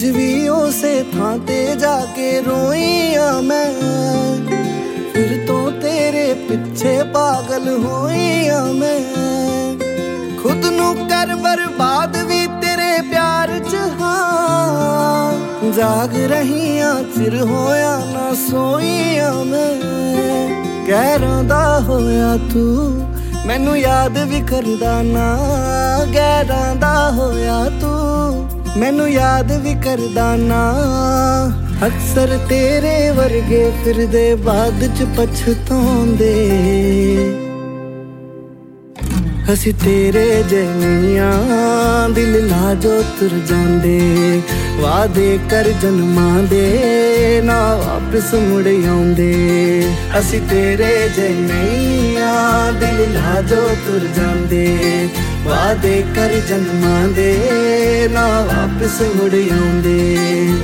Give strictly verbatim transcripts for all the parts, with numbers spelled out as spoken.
ਅੱਜ ਵੀ ਉਸੇ ਥਾਂ ਤੇ ਜਾ ਕੇ ਰੋਈ ਆ ਮੈਂ, ਫਿਰ ਤੋਂ ਤੇਰੇ ਪਿੱਛੇ ਪਾਗਲ ਹੋਈ ਆ ਮੈਂ। ਖੁਦ ਨੂੰ ਕਰ ਬਰਬਾਦ ਵੀ ਤੇਰੇ ਪਿਆਰ ਚ ਹਾਂ, ਜਾਗ ਰਹੀ ਆ ਚਿਰ ਹੋਇਆ ਨਾ ਸੋਈ ਆ ਮੈਂ। ਗਹਿਰਾਂ ਦਾ ਹੋਇਆ ਤੂੰ ਮੈਨੂੰ ਯਾਦ ਵੀ ਕਰਦਾ ਨਾ, ਗਹਿਰਾਂ ਦਾ ਹੋਇਆ ਤੂੰ ਮੈਨੂੰ ਯਾਦ ਵੀ ਕਰਦਾ ਨਾ। ਅਕਸਰ ਤੇਰੇ ਵਰਗੇ ਫਿਰਦੇ ਬਾਅਦ ਚ ਪਛਤਾਉਂਦੇ, ਅਸੀਂ ਤੇਰੇ ਜਨੀਆਂ ਦਿਲ ਲਾ ਜੋ ਤੁਰ ਜਾਂਦੇ। ਵਾਦੇ ਕਰ ਜਨਮਾਂ ਦੇ ਨਾ ਵਾਪਿਸ ਮੁੜ ਆਉਂਦੇ, ਅਸੀਂ ਤੇਰੇ ਜਨੀਆਂ ਦਿਲ ਲਾ ਜੋ ਤੁਰ ਜਾਂਦੇ। ਵਾਦੇ ਕਰ ਜਨਮਾਂ ਦੇ ਨਾ ਵਾਪਿਸ ਮੁੜ ਆਉਂਦੇ।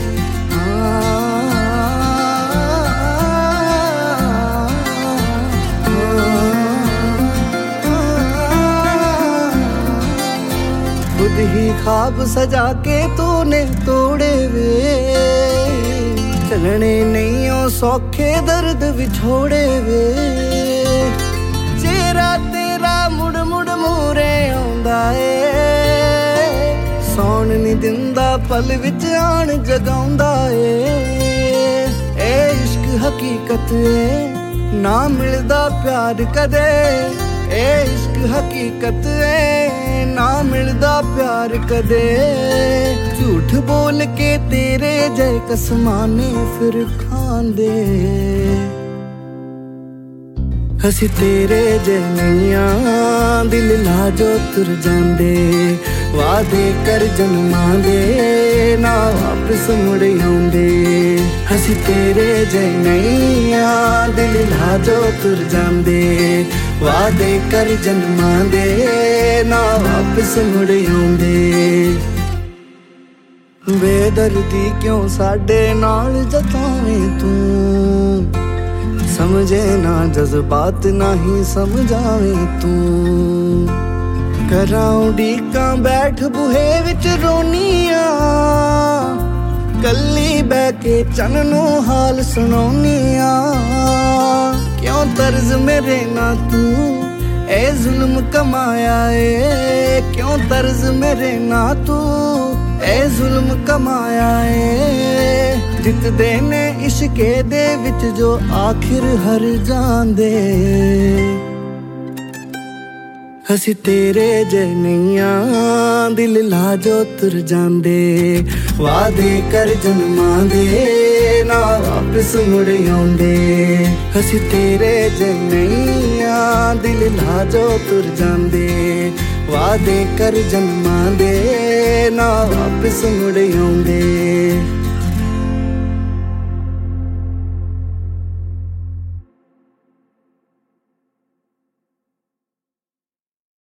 खुद ही ख्वाब सजा के तूने तोड़े वे, चलने नहीं ओ सौखे दर्द विछोड़े वे। चेहरा तेरा मुड़ मुड़ मूरे आउंदा ए, सौण नहीं दिंदा पल विच आण जगाउंदा ए। ए इश्क हकीकत ए ना मिलदा प्यार कदे, ए इश्क हकीकत ए ना मिलदा प्यार कदे। झूठ बोल के तेरे जय कसमाने फिर खांदे, ਅਸੀਂ ਤੇਰੇ ਜਨੀਆਂ ਦਿਲ ਲਾ ਜੋ ਤੁਰ ਜਾਂਦੇ। ਵਾਦੇ ਕਰ ਜਨਮਾਂ ਦੇ ਨਾ ਵਾਪਿਸ ਮੁੜ ਆਉਂਦੇ, ਅਸੀਂ ਤੇਰੇ ਜਨੀਆਂ ਦਿਲ ਲਾ ਜੋ ਤੁਰ ਜਾਂਦੇ। ਵਾਦੇ ਕਰ ਜਨਮਾਂ ਦੇ ਨਾ ਵਾਪਿਸ ਮੁੜ ਆਉਂਦੇ। ਬੇਦਰਦੀ ਕਿਉਂ ਸਾਡੇ ਨਾਲ ਜਤਾਵੇਂ ਤੂੰ, ਸਮਝੇ ਨਾ ਜਜ਼ਬਾਤ ਨਹੀਂ ਸਮਝਾਵੇਂ ਤੂੰ। ਕਰਾਂ ਉਡੀਕਾਂ ਬੈਠ ਬੂਹੇ ਵਿੱਚ ਰੋਨੀਆਂ, ਕੱਲੀ ਬਹਿ ਕੇ ਚੰਨ ਨੂੰ ਹਾਲ ਸੁਣਾਉਨੀਆਂ। ਕਿਉਂ ਤਰਜ਼ ਮੇਰੇ ਨਾ ਤੂੰ ਐ ਜ਼ੁਲਮ ਕਮਾਇਆ ਏ, ਕਿਉਂ ਤਰਜ਼ ਮੇਰੇ ਨਾ ਤੂੰ ਐ ਜ਼ੁਲਮ ਕਮਾਇਆ ਏ। ਜਿੱਤਦੇ ਨੇ ਇਸ਼ਕੇ ਦੇ ਵਿੱਚ ਜੋ ਆਖਿਰ ਹਰ ਜਾਂਦੇ, ਅਸੀਂ ਤੇਰੇ ਜਨੀਆਂ ਦਿਲ ਲਾ ਜੋ ਤੁਰ ਜਾਂਦੇ। ਵਾਦੇ ਕਰ ਜਨਮਾਂ ਦੇ ਨਾ ਵਾਪਿਸ ਮੁੜ ਆਉਂਦੇ, ਅਸੀਂ ਤੇਰੇ ਜਨੀਆਂ ਦਿਲ ਲਾ ਜੋ ਤੁਰ ਜਾਂਦੇ। ਵਾਦੇ ਕਰ ਜਨਮਾਂ ਦੇ ਨਾ ਵਾਪਿਸ ਮੁੜ ਆਉਂਦੇ।